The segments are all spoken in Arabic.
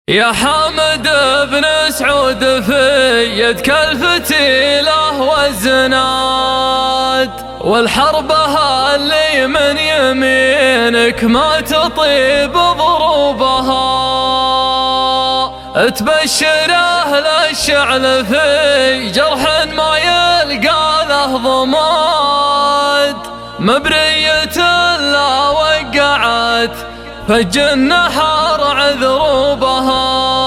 يا حامد بن سعود في يدك الفتيلة والزناد، والحربها اللي من يمينك ما تطيب ضروبها. تبشر أهل الشعل في جرح ما يلقى له ضماد، مبرية لا وقعت فج النحر عذروبها.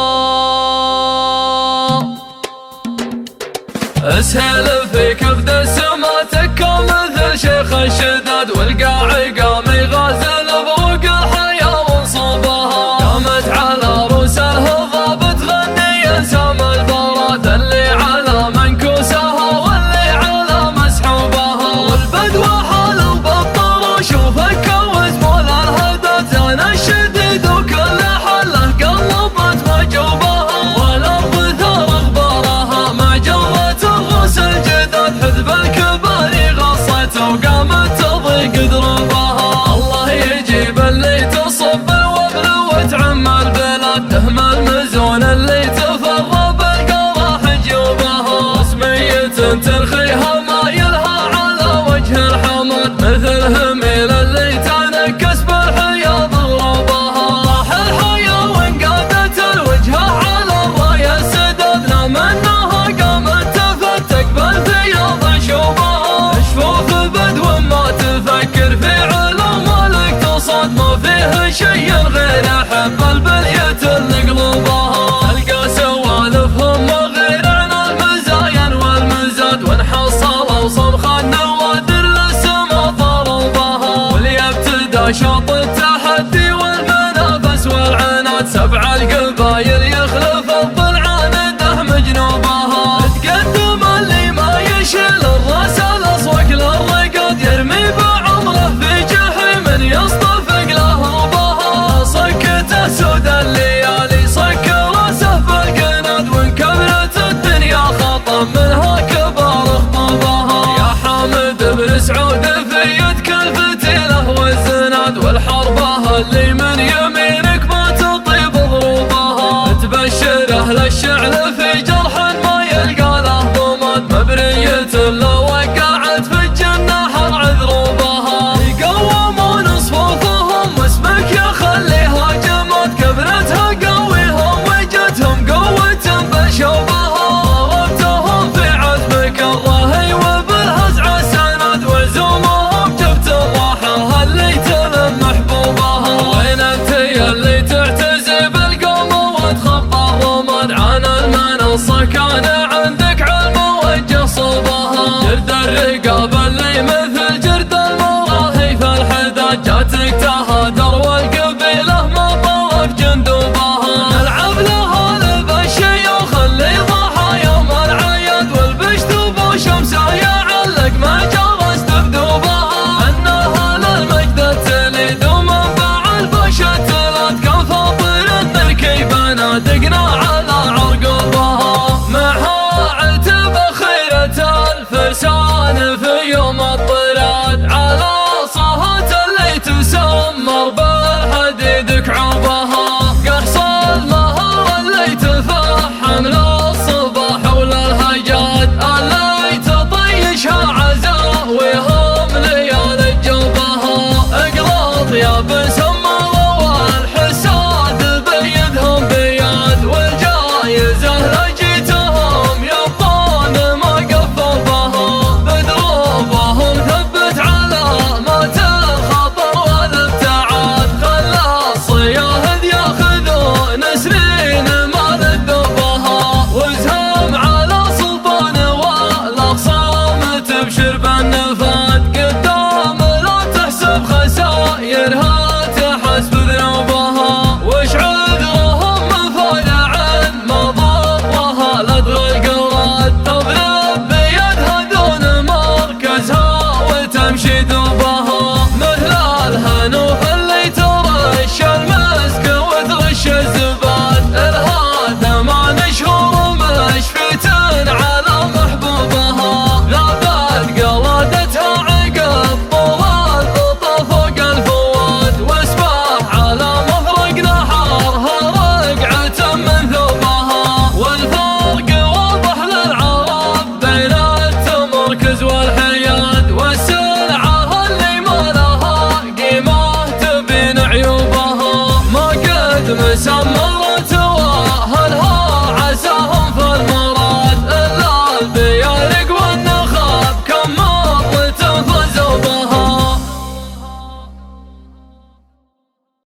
اسهل في كبد السما تكا مثل شيخ الشداد، والقاع قام يغازل بروق الحياة وانصبها. قامت على روس الهضاب تغني انسام البراد، اللي على منكوسها واللي على مسحوبها. والبدو حالوا بالطر وشوفك كوز مول الهدد، زان الشديد وكل حله قلبت مجوبها. والارض ثار اغبارها مع جوة الروس الجداد، حذب الكبار غصت وقامت تضيق دروبها. العجز والحياد والسلعة اللي ما لها قيمة تبين عيوبها، ما قد مسمى